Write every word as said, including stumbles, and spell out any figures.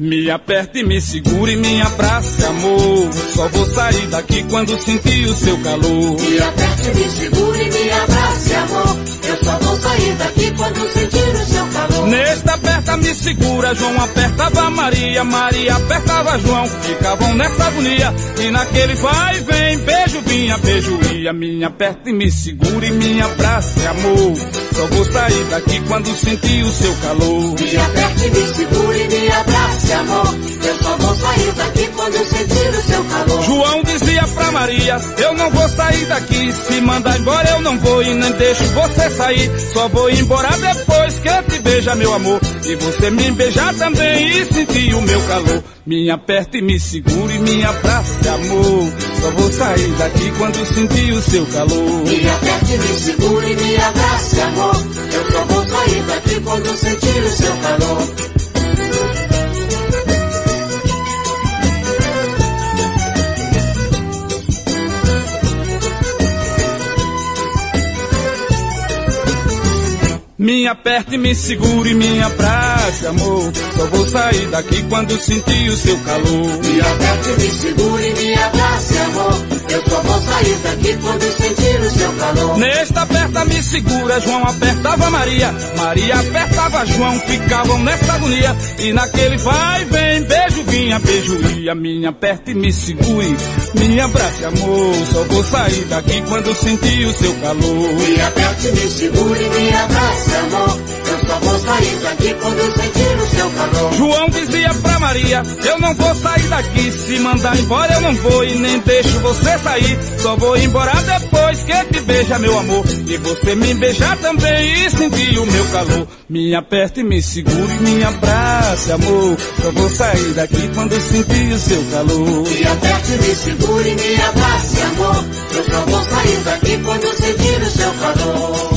Me aperta e me segura e me abrace, amor. Só vou sair daqui quando sentir o seu calor. Me aperta e me segura e me abrace, amor. Eu só vou sair daqui quando sentir o seu calor. Nesta aperta me segura, João apertava Maria, Maria apertava João, ficavam nessa agonia. E naquele vai e vem, beijo vinha, beijo ia. Me aperta e me segura e me abrace, amor. Só vou sair daqui quando sentir o seu calor. Me aperta e me segura e me abrace, amor. Eu só vou sair daqui quando sentir o seu calor. João dizia pra Maria, eu não vou sair daqui. Se mandar embora eu não vou e nem deixo você sair. Só vou embora depois que eu te beijar, meu amor. E você me beijar também e sentir o meu calor. Me aperta e me segura e me abrace, amor. Só vou sair daqui quando sentir o seu calor. Me aperta e me segura e me abrace, amor. Eu só vou sair daqui quando sentir o seu calor. Me aperta e me segura e me abrace, amor. Só vou sair daqui quando sentir o seu calor. Me aperta e me segura e me abrace, amor. Eu só vou sair daqui quando sentir o seu calor. Nesta aperta me segura, João apertava Maria, Maria apertava João, ficavam nessa agonia. E naquele vai e vem, beijo vinha, beijo ia. Me aperta e me segure, me abrace, amor. Só vou sair daqui quando sentir o seu calor. Me aperta e me segura e me abrace, amor. Eu só vou sair daqui quando sentir o seu calor. João dizia pra Maria, eu não vou sair daqui. Se mandar embora eu não vou e nem deixo você sair. Só vou embora depois que te beija, meu amor. E você me beijar também e sentir o meu calor. Me aperta e me segura e me abrace, amor. Só vou sair daqui quando sentir o seu calor. Me aperta e me segura e me abrace, amor. Eu só vou sair daqui quando sentir o seu calor.